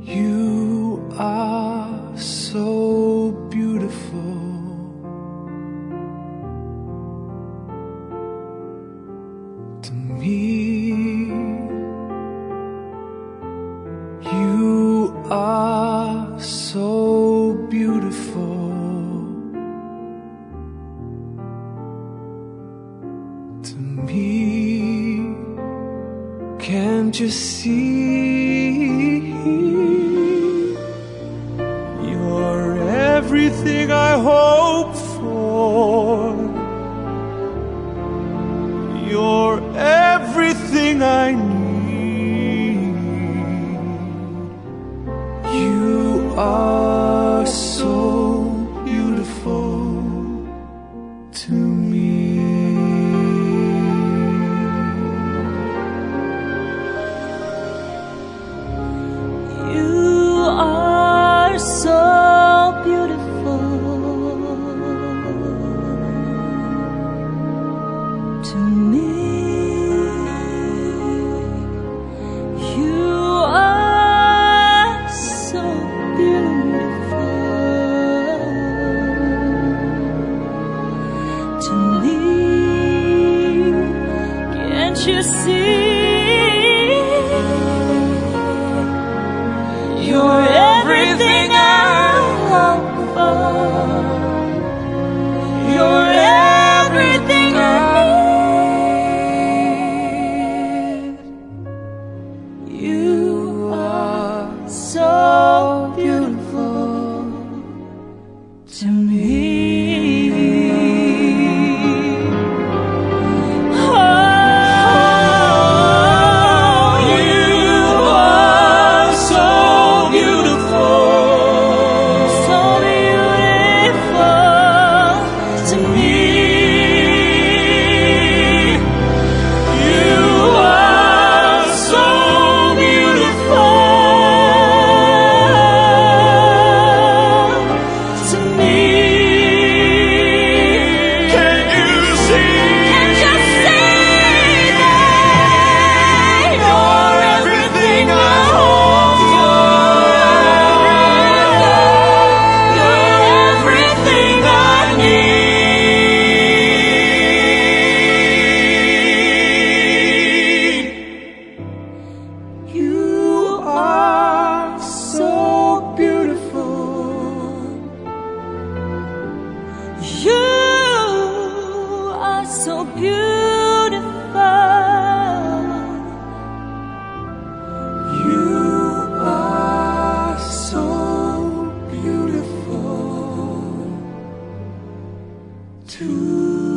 You are so beautiful to me. You are so beautiful to me. Can't you see? You're everything I hope for. You're everything I need. You are so beautiful to me. You are so beautiful to me. You are so beautiful to me. Can't you see? You're everything I hope for. You're everything I need. You are so beautiful to me. You are so beautiful. You are so beautiful to